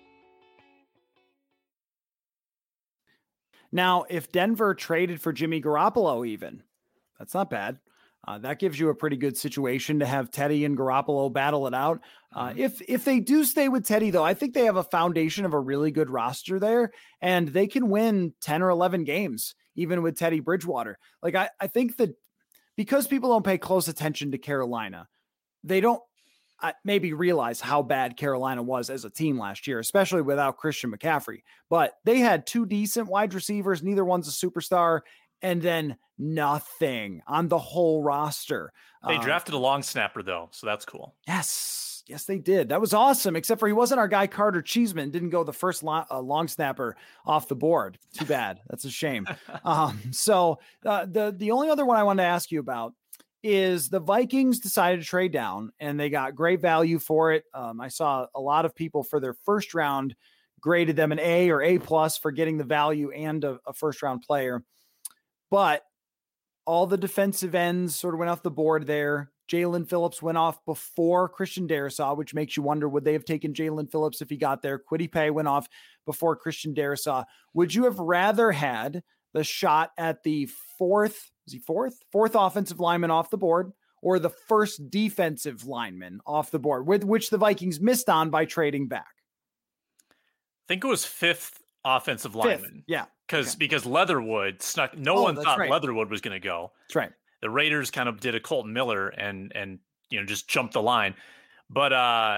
Now, if Denver traded for Jimmy Garoppolo even, that's not bad. Uh, that gives you a pretty good situation to have Teddy and Garoppolo battle it out. Uh, if if they do stay with Teddy, though, I think they have a foundation of a really good roster there, and they can win ten or eleven games, even with Teddy Bridgewater. Like, I, I think that because people don't pay close attention to Carolina, they don't uh, maybe realize how bad Carolina was as a team last year, especially without Christian McCaffrey. But they had two decent wide receivers. Neither one's a superstar. And then nothing on the whole roster. They uh, drafted a long snapper, though, so that's cool. Yes. Yes, they did. That was awesome, except for he wasn't our guy Carter Cheeseman. Didn't go the first lo- uh, long snapper off the board. Too bad. That's a shame. um, so uh, the, the only other one I wanted to ask you about is the Vikings decided to trade down, and they got great value for it. Um, I saw a lot of people for their first round graded them an A or A plus for getting the value and a, a first round player. But all the defensive ends sort of went off the board there. Jalen Phillips went off before Christian Darrisaw, which makes you wonder, would they have taken Jalen Phillips if he got there? Kwity Paye went off before Christian Darrisaw. Would you have rather had the shot at the fourth, is he fourth? Fourth offensive lineman off the board, or the first defensive lineman off the board, with which the Vikings missed on by trading back? I think it was fifth offensive lineman. Fifth, yeah. Because okay. because Leatherwood snuck. No oh, one thought right. Leatherwood was going to go. That's right. The Raiders kind of did a Colton Miller and and you know just jumped the line. But uh,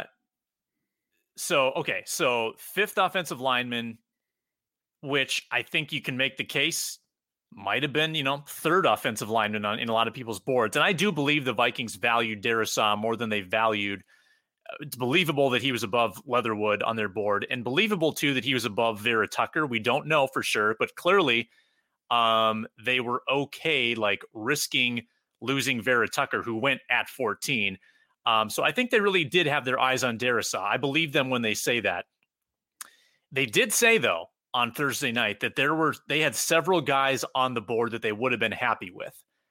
so okay, so fifth offensive lineman, which I think you can make the case might have been you know third offensive lineman on in a lot of people's boards, and I do believe the Vikings valued Darrisaw more than they valued. It's believable that he was above Leatherwood on their board, and believable too that he was above Vera Tucker. We don't know for sure, but clearly um, they were okay, like risking losing Vera Tucker, who went at fourteen. Um, so I think they really did have their eyes on Darrisaw. I believe them when they say that. They did say though on Thursday night that there were they had several guys on the board that they would have been happy with.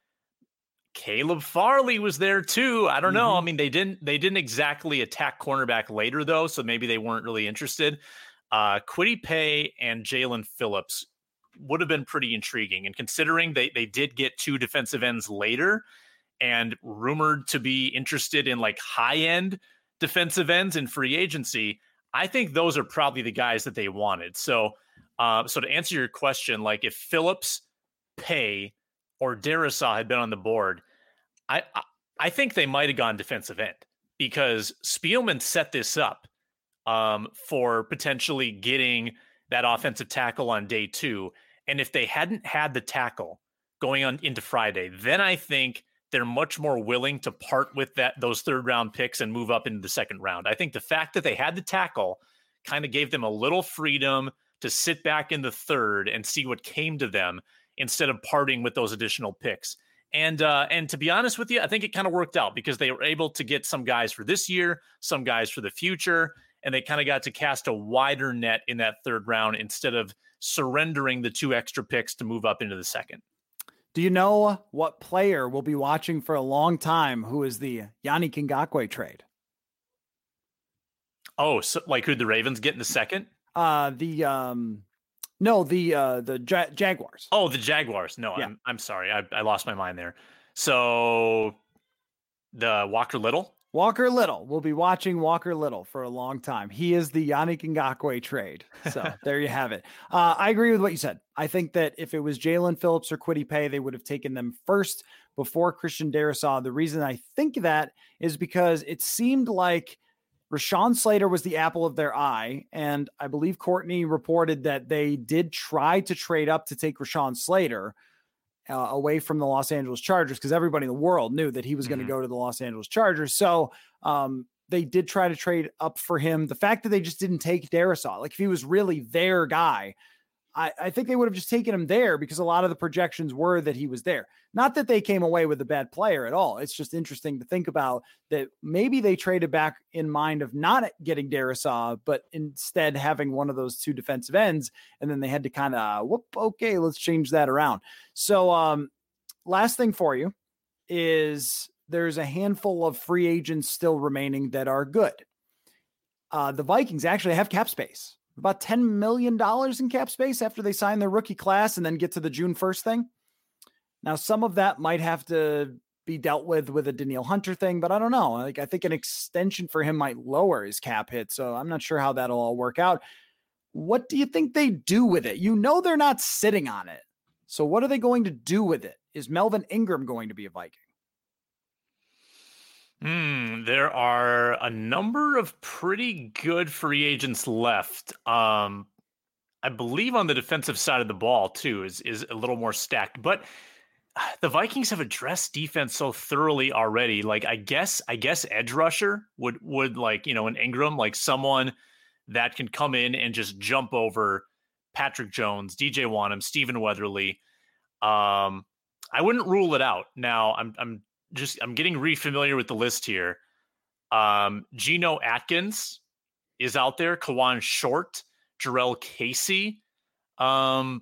Caleb Farley was there too. I don't know. Mm-hmm. I mean, they didn't they didn't exactly attack cornerback later though, so maybe they weren't really interested. Uh, Kwity Paye and Jalen Phillips would have been pretty intriguing, and considering they they did get two defensive ends later, and rumored to be interested in like high end defensive ends in free agency, I think those are probably the guys that they wanted. So, uh, so to answer your question, like if Phillips, Paye, or Darrisaw had been on the board, I I think they might have gone defensive end, because Spielman set this up um, for potentially getting that offensive tackle on day two. And if they hadn't had the tackle going on into Friday, then I think they're much more willing to part with that those third round picks and move up into the second round. I think the fact that they had the tackle kind of gave them a little freedom to sit back in the third and see what came to them, instead of parting with those additional picks. And uh, and to be honest with you, I think it kind of worked out, because they were able to get some guys for this year, some guys for the future, and they kind of got to cast a wider net in that third round instead of surrendering the two extra picks to move up into the second. Do you know what player we'll be watching for a long time who is the Yannick Ngakoue trade? Oh, so like who'd the Ravens get in the second? Uh, the um, no, the uh, the ja- Jaguars. Oh, the Jaguars. No, yeah. I'm I'm sorry, I, I lost my mind there. So the Walker Little. Walker Little. We'll be watching Walker Little for a long time. He is the Yannick Ngakoue trade. So there you have it. Uh, I agree with what you said. I think that if it was Jalen Phillips or Kwity Paye, they would have taken them first before Christian Darrisaw. The reason I think that is because it seemed like Rashawn Slater was the apple of their eye. And I believe Courtney reported that they did try to trade up to take Rashawn Slater Uh, away from the Los Angeles Chargers, because everybody in the world knew that he was going to Mm-hmm. go to the Los Angeles Chargers. So um, they did try to trade up for him. The fact that they just didn't take Darrisaw, like if he was really their guy, I, I think they would have just taken him there, because a lot of the projections were that he was there. Not that they came away with a bad player at all. It's just interesting to think about that maybe they traded back in mind of not getting Darrisaw, but instead having one of those two defensive ends. And then they had to kind of, whoop, okay, let's change that around. So um, last thing for you is there's a handful of free agents still remaining that are good. Uh, the Vikings actually have cap space, about ten million dollars in cap space after they sign their rookie class and then get to the June first thing. Now, some of that might have to be dealt with with a Danielle Hunter thing, but I don't know. Like, I think an extension for him might lower his cap hit. So I'm not sure how that'll all work out. What do you think they do with it? You know, they're not sitting on it. So what are they going to do with it? Is Melvin Ingram going to be a Viking? Hmm, there are a number of pretty good free agents left. Um, I believe on the defensive side of the ball too is is a little more stacked, but the Vikings have addressed defense so thoroughly already. Like, I guess, I guess edge rusher would, would like, you know, an Ingram, like someone that can come in and just jump over Patrick Jones, D J Wanham, Stephen Weatherly. Um, I wouldn't rule it out. Now I'm, I'm just, I'm getting re-familiar with the list here. Um, Geno Atkins is out there. Kawan Short, Jarrell Casey, um,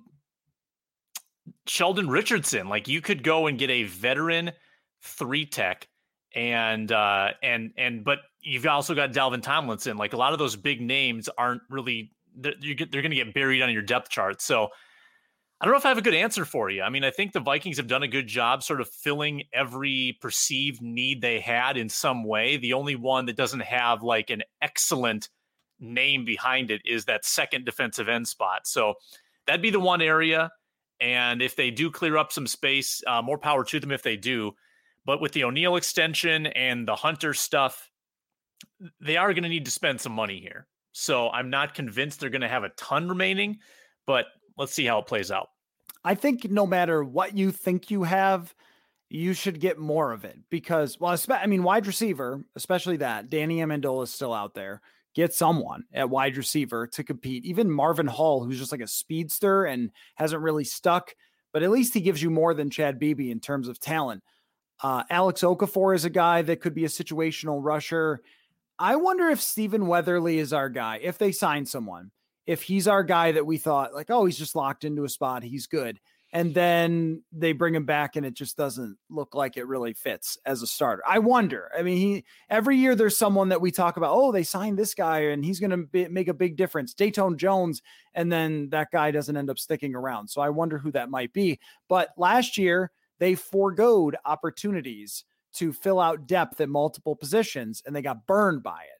Sheldon Richardson. Like, you could go and get a veteran three tech and, uh, and, and, but you've also got Dalvin Tomlinson. Like, a lot of those big names aren't really, they're, they're going to get buried on your depth chart. So I don't know if I have a good answer for you. I mean, I think the Vikings have done a good job sort of filling every perceived need they had in some way. The only one that doesn't have like an excellent name behind it is that second defensive end spot. So that'd be the one area. And if they do clear up some space, uh, more power to them if they do. But with the O'Neal extension and the Hunter stuff, they are going to need to spend some money here. So I'm not convinced they're going to have a ton remaining, but let's see how it plays out. I think no matter what you think you have, you should get more of it because, well, I mean, wide receiver, especially that, Danny Amendola is still out there. Get someone at wide receiver to compete. Even Marvin Hall, who's just like a speedster and hasn't really stuck, but at least he gives you more than Chad Beebe in terms of talent. Uh, Alex Okafor is a guy that could be a situational rusher. I wonder if Stephen Weatherly is our guy, if they sign someone, if he's our guy that we thought like, oh, he's just locked into a spot. He's good. And then they bring him back and it just doesn't look like it really fits as a starter. I wonder. I mean, he every year there's someone that we talk about, oh, they signed this guy and he's going to make a big difference. Dayton Jones. And then that guy doesn't end up sticking around. So I wonder who that might be. But last year they foregoed opportunities to fill out depth at multiple positions and they got burned by it.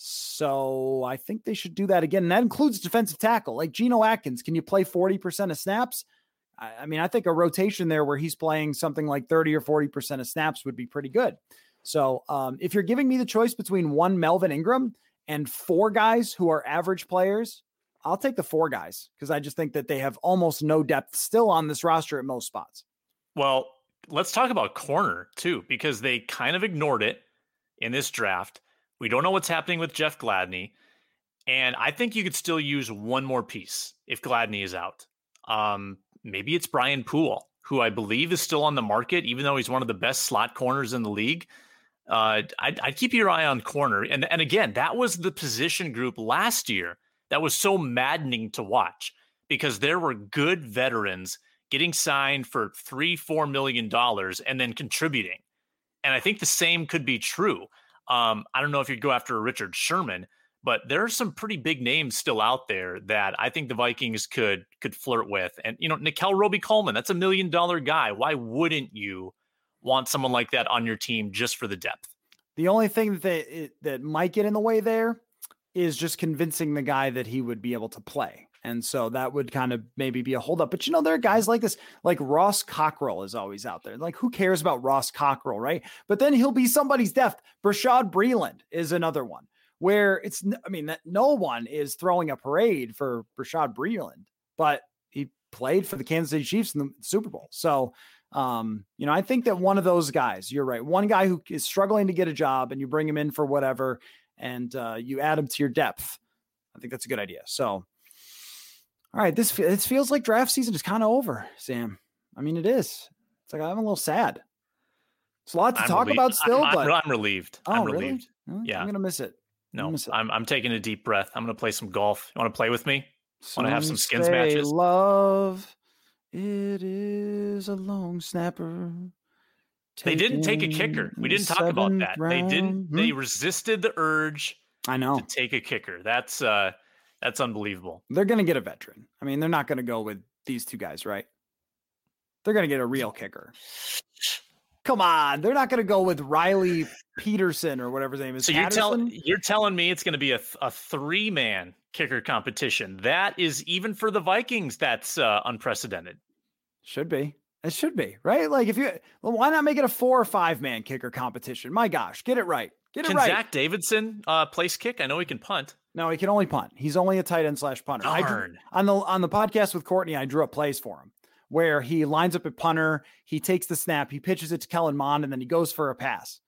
So I think they should do that again. And that includes defensive tackle. Like Geno Atkins, can you play forty percent of snaps? I mean, I think a rotation there where he's playing something like thirty or forty percent of snaps would be pretty good. So um, if you're giving me the choice between one Melvin Ingram and four guys who are average players, I'll take the four guys because I just think that they have almost no depth still on this roster at most spots. Well, let's talk about corner too, because they kind of ignored it in this draft. We don't know what's happening with Jeff Gladney. And I think you could still use one more piece if Gladney is out. Um, maybe it's Brian Poole, who I believe is still on the market, even though he's one of the best slot corners in the league. Uh, I'd, I'd keep your eye on corner. And, and again, that was the position group last year that was so maddening to watch because there were good veterans getting signed for three, four million dollars and then contributing. And I think the same could be true. Um, I don't know if you'd go after a Richard Sherman, but there are some pretty big names still out there that I think the Vikings could could flirt with. And, you know, Nickel Roby-Coleman, that's a million dollar guy. Why wouldn't you want someone like that on your team just for the depth? The only thing that they, it, that might get in the way there is just convincing the guy that he would be able to play. And so that would kind of maybe be a holdup. But, you know, there are guys like this, like Ross Cockrell is always out there. Like, who cares about Ross Cockrell, right? But then he'll be somebody's depth. Brashad Breeland is another one where it's, I mean, that no one is throwing a parade for Brashad Breeland, but he played for the Kansas City Chiefs in the Super Bowl. So, um, you know, I think that one of those guys, you're right. One guy who is struggling to get a job and you bring him in for whatever, and uh, you add him to your depth. I think that's a good idea. So, all right, this it feels like draft season is kind of over, Sam. I mean, it is. It's like I'm a little sad. It's a lot to I'm talk relieved. about still, I'm, but I'm, I'm relieved. oh, I'm really? relieved. Really? Yeah, I'm gonna miss it. No, miss it. I'm I'm taking a deep breath. I'm gonna play some golf. You want to play with me? Want to have some skins say matches? Love, it is a long snapper. They didn't take a kicker. We didn't talk about that. They didn't. They resisted the urge. I know. To take a kicker. That's uh, that's unbelievable. They're gonna get a veteran. I mean, they're not gonna go with these two guys, right? They're gonna get a real kicker. Come on, they're not gonna go with Riley Peterson or whatever his name is. So you're telling you're telling me it's gonna be a a three man kicker competition? That is, even for the Vikings, that's uh, unprecedented. Should be. It should be, right? Like, if you, well, why not make it a four or five man kicker competition? My gosh, get it right. Get it can right. Zach Davidson uh, place kick? I know he can punt. No, he can only punt. He's only a tight end slash punter. I drew, Darn. on the on the podcast with Courtney, I drew up plays for him where he lines up at punter, he takes the snap, he pitches it to Kellen Mond, and then he goes for a pass.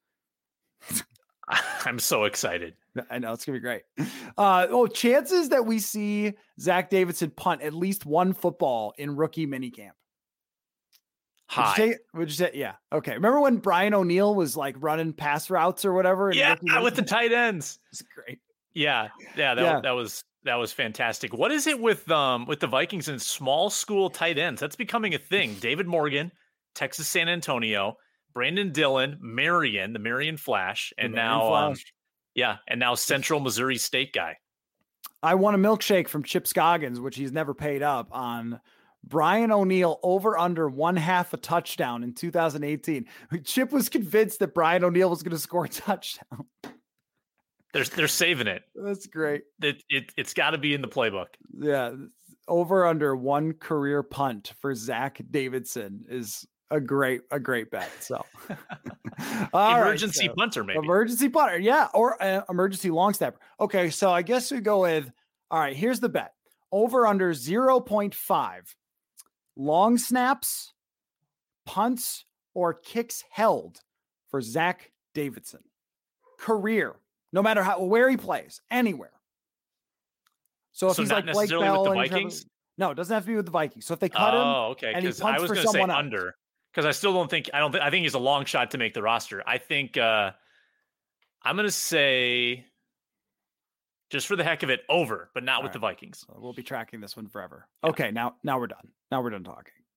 I'm so excited. I know, it's gonna be great. Uh, oh, chances that we see Zach Davidson punt at least one football in rookie minicamp. Hi. Would you, say, would you say, yeah. Okay. Remember when Brian O'Neill was like running pass routes or whatever? Yeah, with the tight ends. It's great. Yeah. Yeah. That, yeah. that was, that was fantastic. What is it with, um, with the Vikings and small school tight ends? That's becoming a thing. David Morgan, Texas San Antonio, Brandon Dillon, Marion, the Marion Flash, and now, Flash. Um, yeah. And now Central Missouri State guy. I won a milkshake from Chip Scoggins, which he's never paid up on. Brian O'Neill over under one half a touchdown in two thousand eighteen. Chip was convinced that Brian O'Neill was going to score a touchdown. They're they're saving it. That's great. It, it it's got to be in the playbook. Yeah, over under one career punt for Zach Davidson is a great a great bet. So emergency right, so, punter, maybe emergency punter, yeah, or uh, emergency long snapper. Okay, so I guess we go with. All right, here's the bet: over under zero point five. Long snaps, punts, or kicks held for Zach Davidson. Career, no matter how where he plays, anywhere. So if so he's not like Blake necessarily Bell with the and Vikings? Trevor, no, it doesn't have to be with the Vikings. So if they cut oh, him, okay, and he because I punts was for going to say someone else. under, because I still don't think I don't think I think he's a long shot to make the roster. I think uh, I'm going to say, just for the heck of it, over, but not All with right. the Vikings. So we'll be tracking this one forever. Yeah. Okay, now now we're done. Now we're done talking.